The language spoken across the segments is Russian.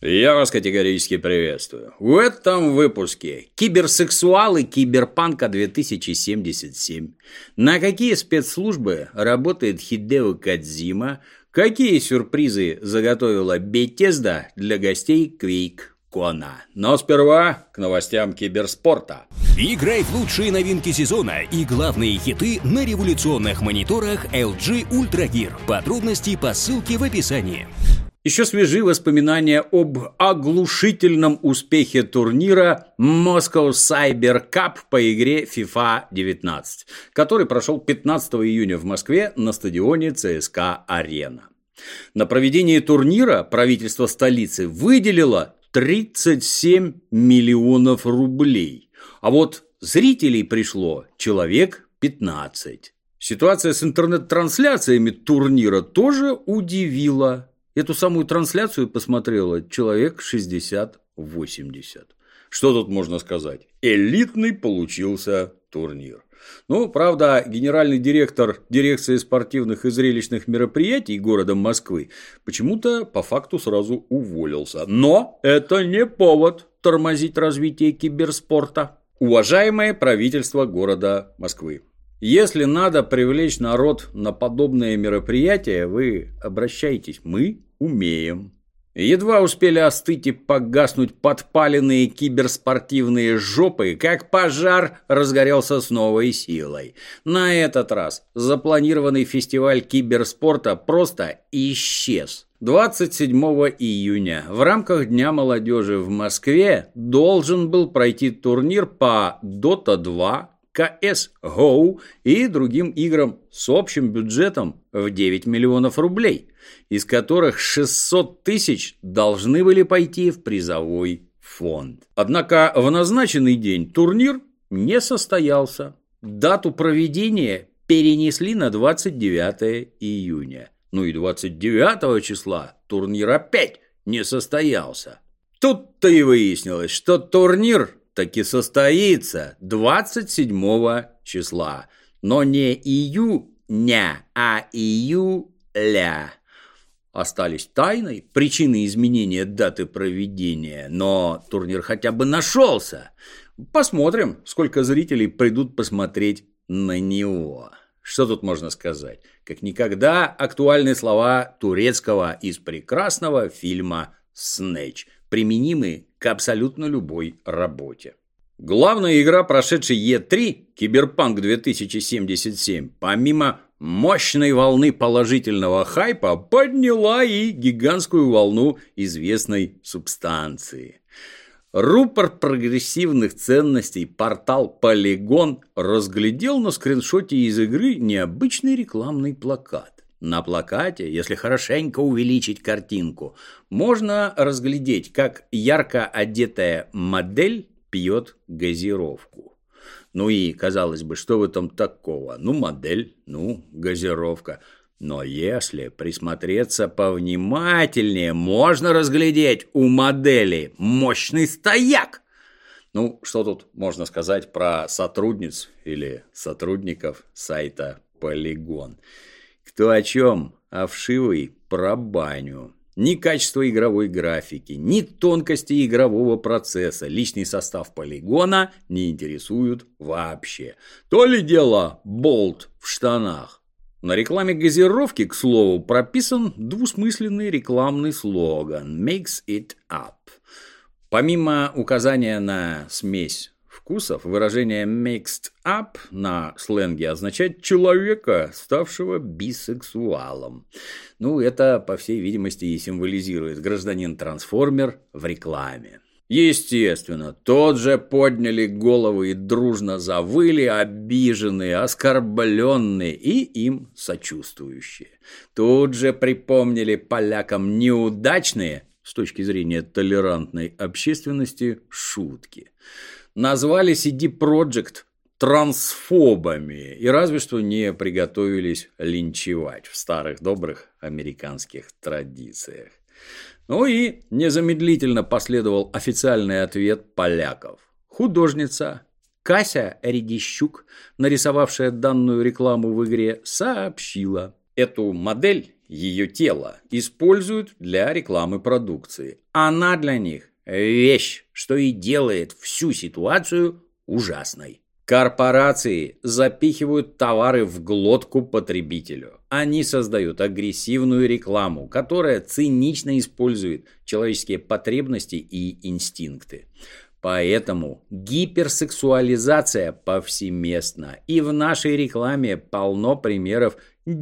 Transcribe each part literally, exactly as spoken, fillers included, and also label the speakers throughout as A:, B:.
A: Я вас категорически приветствую. В этом выпуске киберсексуалы Киберпанка две тысячи семьдесят семь. На какие спецслужбы работает Хидео Кодзима? Какие сюрпризы заготовила Bethesda для гостей QuakeCon? Но сперва к новостям киберспорта.
B: Играй в лучшие новинки сезона и главные хиты на революционных мониторах эл джи Ultra Gear. Подробности по ссылке в описании.
A: Еще свежи воспоминания об оглушительном успехе турнира Moscow Cyber Cup по игре FIFA девятнадцать, который прошел пятнадцатого июня в Москве на стадионе ЦСКА Арена. На проведение турнира правительство столицы выделило тридцать семь миллионов рублей, а вот зрителей пришло человек пятнадцать. Ситуация с интернет-трансляциями турнира тоже удивила. Эту самую трансляцию посмотрело человек шестьдесят-восемьдесят. Что тут можно сказать? Элитный получился турнир. Ну, правда, генеральный директор дирекции спортивных и зрелищных мероприятий города Москвы почему-то по факту сразу уволился. Но это не повод тормозить развитие киберспорта. Уважаемое правительство города Москвы, если надо привлечь народ на подобные мероприятия, вы обращайтесь, мы умеем. Едва успели остыть и погаснуть подпаленные киберспортивные жопы, как пожар разгорелся с новой силой. На этот раз запланированный фестиваль киберспорта просто исчез. двадцать седьмого июня в рамках Дня молодежи в Москве должен был пройти турнир по дота два, си эс го и другим играм с общим бюджетом в девять миллионов рублей, из которых шестьсот тысяч должны были пойти в призовой фонд. Однако в назначенный день турнир не состоялся. Дату проведения перенесли на двадцать девятого июня. Ну и двадцать девятого числа турнир опять не состоялся. Тут-то и выяснилось, что турнир таки состоится двадцать седьмого числа, но не июня, а июля. Остались тайной причины изменения даты проведения, но турнир хотя бы нашелся. Посмотрим, сколько зрителей придут посмотреть на него. Что тут можно сказать? Как никогда актуальны слова турецкого из прекрасного фильма «Снэч», применимы к абсолютно любой работе. Главная игра прошедшей и три, Киберпанк две тысячи семьдесят семь, помимо мощной волны положительного хайпа, подняла и гигантскую волну известной субстанции. Рупор прогрессивных ценностей портал Polygon разглядел на скриншоте из игры необычный рекламный плакат. На плакате, если хорошенько увеличить картинку, можно разглядеть, как ярко одетая модель пьет газировку. Ну и, казалось бы, что в этом такого? Ну, модель, ну, газировка. Но если присмотреться повнимательнее, можно разглядеть у модели мощный стояк. Ну, что тут можно сказать про сотрудниц или сотрудников сайта Polygon? Кто о чем, а вшивый про баню. Ни качество игровой графики, ни тонкости игрового процесса личный состав Полигона не интересуют вообще. То ли дело болт в штанах. На рекламе газировки, к слову, прописан двусмысленный рекламный слоган «Makes it up». Помимо указания на смесь вкусов, выражение «mixed up» на сленге означает человека, ставшего бисексуалом. Ну, это, по всей видимости, и символизирует гражданин-трансформер в рекламе. Естественно, тот же подняли головы и дружно завыли обиженные, оскорбленные и им сочувствующие. Тут же припомнили полякам неудачные, с точки зрения толерантной общественности, шутки. Назвали си ди Projekt трансфобами и разве что не приготовились линчевать в старых добрых американских традициях. Ну и незамедлительно последовал официальный ответ поляков. Художница Кася Редищук, нарисовавшая данную рекламу в игре, сообщила: эту модель ее тело, используют для рекламы продукции. Она для них вещь, что и делает всю ситуацию ужасной. Корпорации запихивают товары в глотку потребителю. Они создают агрессивную рекламу, которая цинично использует человеческие потребности и инстинкты. Поэтому гиперсексуализация повсеместна. И в нашей рекламе полно примеров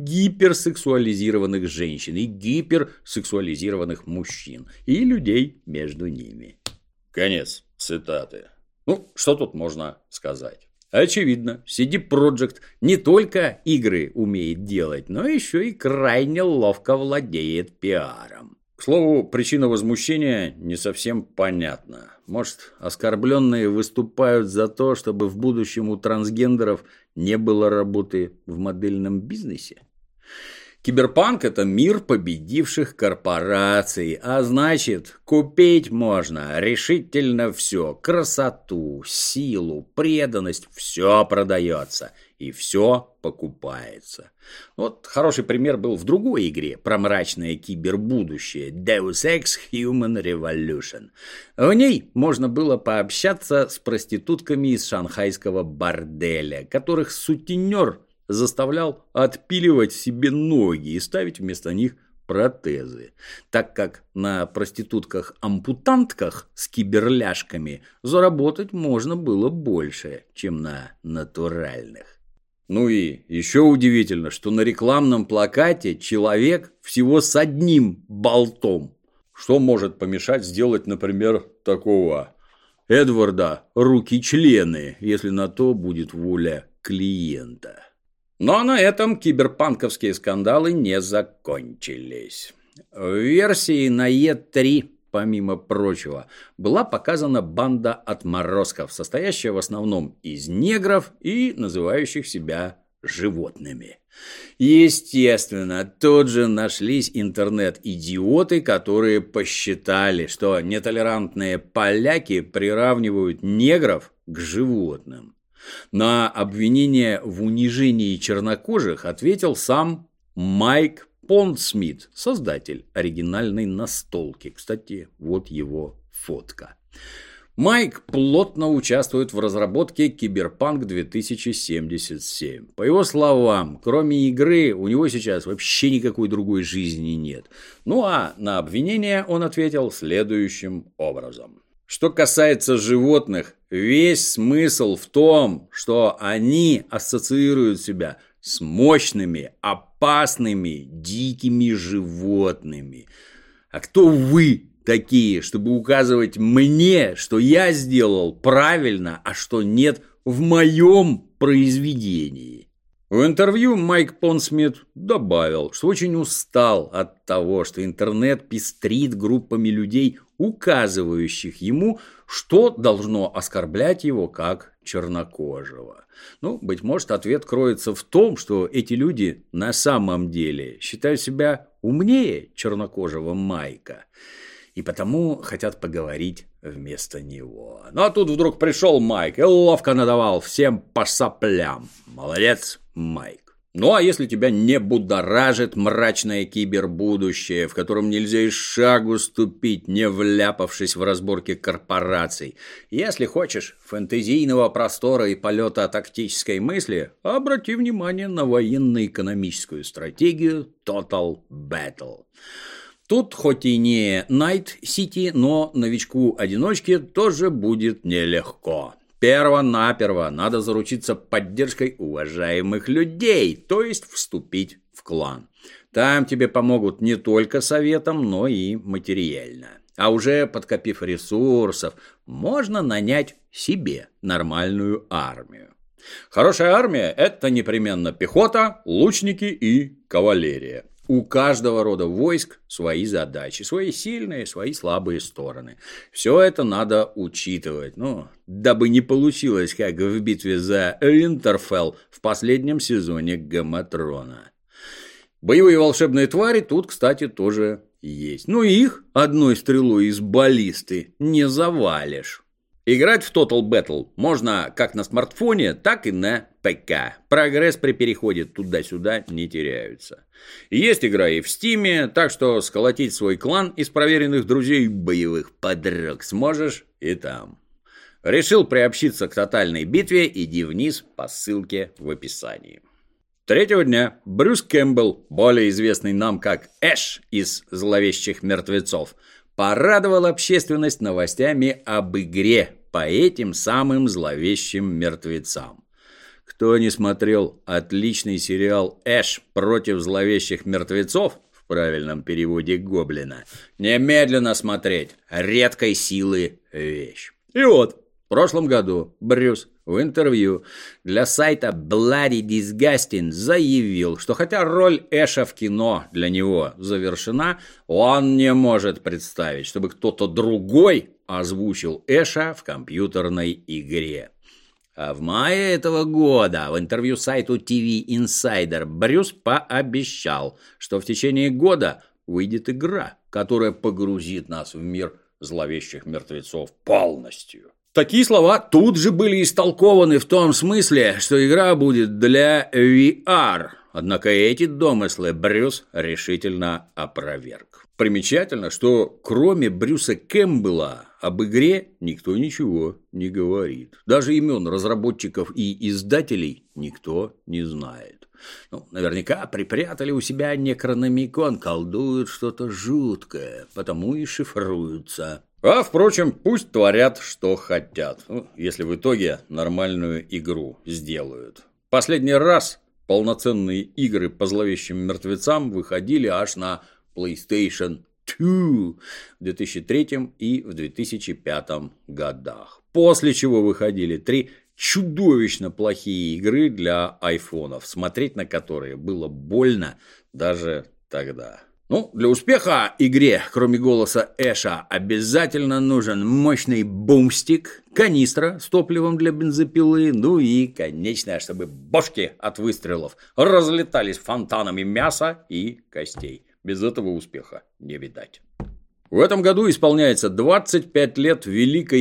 A: гиперсексуализированных женщин и гиперсексуализированных мужчин и людей между ними. Конец цитаты. Ну, что тут можно сказать? Очевидно, си ди Projekt не только игры умеет делать, но еще и крайне ловко владеет пиаром. К слову, причина возмущения не совсем понятна. Может, оскорбленные выступают за то, чтобы в будущем у трансгендеров не было работы в модельном бизнесе? Киберпанк – это мир победивших корпораций, а значит, купить можно решительно все. Красоту, силу, преданность – все продается и все покупается. Вот хороший пример был в другой игре про мрачное кибербудущее – Deus Ex Human Revolution. В ней можно было пообщаться с проститутками из шанхайского борделя, которых сутенер – заставлял отпиливать себе ноги и ставить вместо них протезы, так как на проститутках-ампутантках с киберляшками заработать можно было больше, чем на натуральных. Ну и еще удивительно, что на рекламном плакате человек всего с одним болтом. Что может помешать сделать, например, такого Эдварда руки-члены, если на то будет воля клиента? Но на этом киберпанковские скандалы не закончились. В версии на и три, помимо прочего, была показана банда отморозков, состоящая в основном из негров и называющих себя животными. Естественно, тут же нашлись интернет-идиоты, которые посчитали, что нетолерантные поляки приравнивают негров к животным. На обвинение в унижении чернокожих ответил сам Майк Понсмит, создатель оригинальной настолки. Кстати, вот его фотка. Майк плотно участвует в разработке Киберпанк две тысячи семьдесят семь. По его словам, кроме игры у него сейчас вообще никакой другой жизни нет. Ну а на обвинение он ответил следующим образом. Что касается животных, весь смысл в том, что они ассоциируют себя с мощными, опасными, дикими животными. А кто вы такие, чтобы указывать мне, что я сделал правильно, а что нет в моем произведении? В интервью Майк Понсмит добавил, что очень устал от того, что интернет пестрит группами людей, указывающих ему, что должно оскорблять его как чернокожего. Ну, быть может, ответ кроется в том, что эти люди на самом деле считают себя умнее чернокожего Майка, и потому хотят поговорить вместо него. Ну, а тут вдруг пришел Майк и ловко надавал всем по соплям. Молодец, Майк. Ну, а если тебя не будоражит мрачное кибербудущее, в котором нельзя и шагу ступить, не вляпавшись в разборки корпораций, если хочешь фэнтезийного простора и полета тактической мысли, обрати внимание на военно-экономическую стратегию Total Battle. Тут хоть и не Night City, но новичку-одиночке тоже будет нелегко. Перво-наперво надо заручиться поддержкой уважаемых людей, то есть вступить в клан. Там тебе помогут не только советом, но и материально. А уже подкопив ресурсов, можно нанять себе нормальную армию. Хорошая армия – это непременно пехота, лучники и кавалерия. У каждого рода войск свои задачи, свои сильные, свои слабые стороны. Все это надо учитывать, ну, дабы не получилось, как в битве за Винтерфелл в последнем сезоне Гаматрона. Боевые волшебные твари тут, кстати, тоже есть. Но их одной стрелой из баллисты не завалишь. Играть в Total Battle можно как на смартфоне, так и на ПК. Прогресс при переходе туда-сюда не теряется. Есть игра и в Стиме, так что сколотить свой клан из проверенных друзей и боевых подруг сможешь и там. Решил приобщиться к тотальной битве? Иди вниз по ссылке в описании. Третьего дня Брюс Кэмпбелл, более известный нам как Эш из «Зловещих мертвецов», порадовал общественность новостями об игре по этим самым зловещим мертвецам. Кто не смотрел отличный сериал «Эш против зловещих мертвецов», в правильном переводе «Гоблина», немедленно смотреть, редкой силы вещь. И вот, в прошлом году Брюс в интервью для сайта Bloody Disgusting заявил, что хотя роль Эша в кино для него завершена, он не может представить, чтобы кто-то другой озвучил Эша в компьютерной игре. А в мае этого года в интервью сайту ти ви Insider Брюс пообещал, что в течение года выйдет игра, которая погрузит нас в мир зловещих мертвецов полностью. Такие слова тут же были истолкованы в том смысле, что игра будет для ви ар. Однако эти домыслы Брюс решительно опроверг. Примечательно, что кроме Брюса Кэмпбелла об игре никто ничего не говорит. Даже имен разработчиков и издателей никто не знает. Ну, наверняка припрятали у себя Некрономикон, колдуют что-то жуткое, потому и шифруются. А, впрочем, пусть творят, что хотят, ну, если в итоге нормальную игру сделают. Последний раз полноценные игры по зловещим мертвецам выходили аж на PlayStation два в две тысячи третьем и в две тысячи пятом годах. После чего выходили три чудовищно плохие игры для айфонов, смотреть на которые было больно даже тогда. Ну, для успеха игре, кроме голоса Эша, обязательно нужен мощный бумстик, канистра с топливом для бензопилы, ну и, конечно, чтобы бошки от выстрелов разлетались фонтанами мяса и костей. Без этого успеха не видать. В этом году исполняется двадцать пять лет великой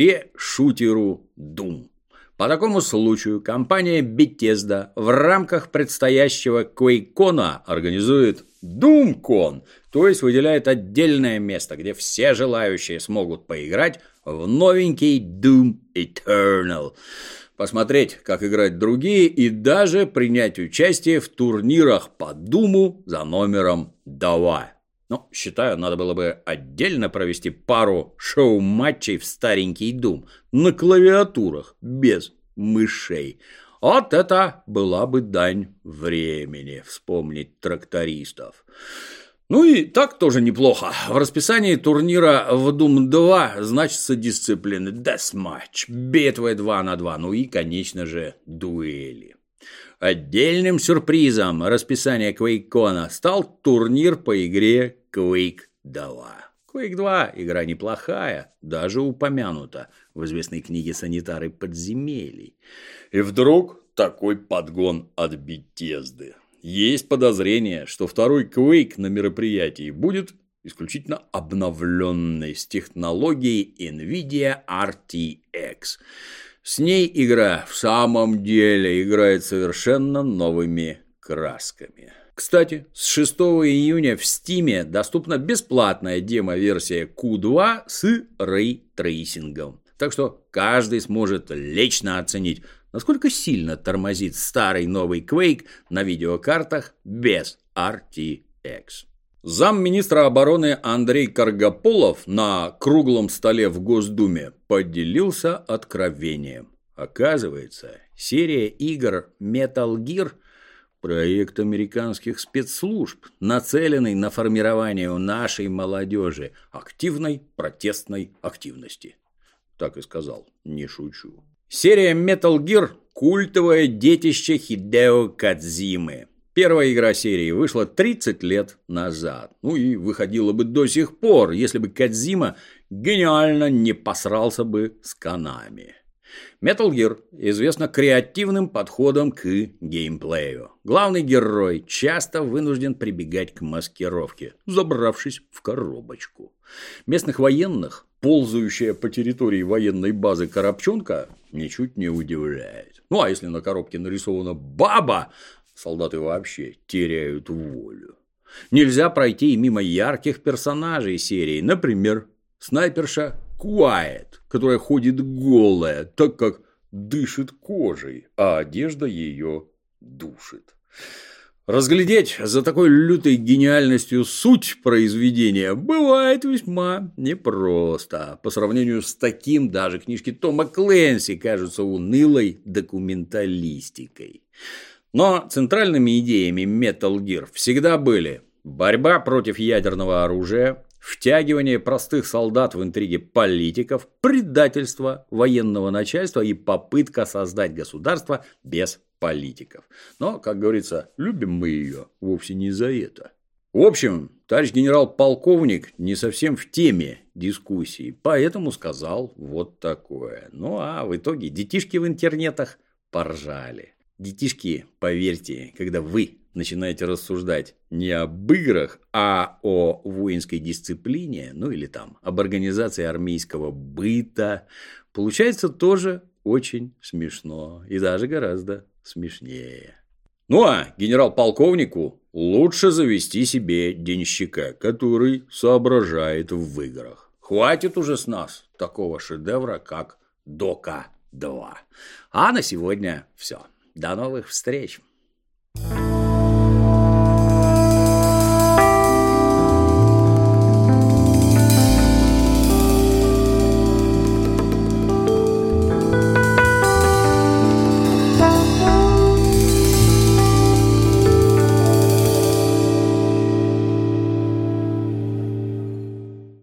A: игре-шутеру Doom. По такому случаю компания Bethesda в рамках предстоящего QuakeCon организует DoomCon, то есть выделяет отдельное место, где все желающие смогут поиграть в новенький Doom Eternal, посмотреть, как играть другие и даже принять участие в турнирах по Думу за номером два. Ну, считаю, надо было бы отдельно провести пару шоу-матчей в старенький Doom на клавиатурах без мышей. Вот это была бы дань времени, вспомнить трактористов. Ну и так тоже неплохо. В расписании турнира в Doom два значится дисциплины Deathmatch, битвы два на два, ну и, конечно же, дуэли. Отдельным сюрпризом расписания QuakeCon стал турнир по игре Quake два. Quake два игра неплохая, даже упомянута в известной книге «Санитары подземелий». И вдруг такой подгон от Bethesda. Есть подозрение, что второй Quake на мероприятии будет исключительно обновленный с технологией NVIDIA ар ти экс. С ней игра в самом деле играет совершенно новыми красками. Кстати, с шестого июня в Стиме доступна бесплатная демо-версия кью два с рейтрейсингом. Так что каждый сможет лично оценить, насколько сильно тормозит старый новый Quake на видеокартах без ар ти экс. Замминистра обороны Андрей Каргополов на круглом столе в Госдуме поделился откровением. Оказывается, серия игр Metal Gear – проект американских спецслужб, нацеленный на формирование у нашей молодежи активной протестной активности. Так и сказал, не шучу. Серия Metal Gear – культовое детище Хидео Кодзимы. Первая игра серии вышла тридцать лет назад. Ну и выходила бы до сих пор, если бы Кодзима гениально не посрался бы с Konami. Metal Gear известна креативным подходом к геймплею. Главный герой часто вынужден прибегать к маскировке, забравшись в коробочку. Местных военных ползающая по территории военной базы коробчонка ничуть не удивляет. Ну а если на коробке нарисована баба, солдаты вообще теряют волю. Нельзя пройти и мимо ярких персонажей серии, например, снайперша Куайет, которая ходит голая, так как дышит кожей, а одежда ее душит. Разглядеть за такой лютой гениальностью суть произведения бывает весьма непросто. По сравнению с таким даже книжки Тома Клэнси кажутся унылой документалистикой. Но центральными идеями Metal Gear всегда были борьба против ядерного оружия, втягивание простых солдат в интриги политиков, предательство военного начальства и попытка создать государство без политиков. Но, как говорится, любим мы ее вовсе не за это. В общем, товарищ генерал-полковник не совсем в теме дискуссии, поэтому сказал вот такое. Ну а в итоге детишки в интернетах поржали. Детишки, поверьте, когда вы начинаете рассуждать не об играх, а о воинской дисциплине, ну или там об организации армейского быта, получается тоже очень смешно и даже гораздо смешнее. Ну а генерал-полковнику лучше завести себе денщика, который соображает в играх. Хватит уже с нас такого шедевра, как Дока два. А на сегодня все. До новых встреч!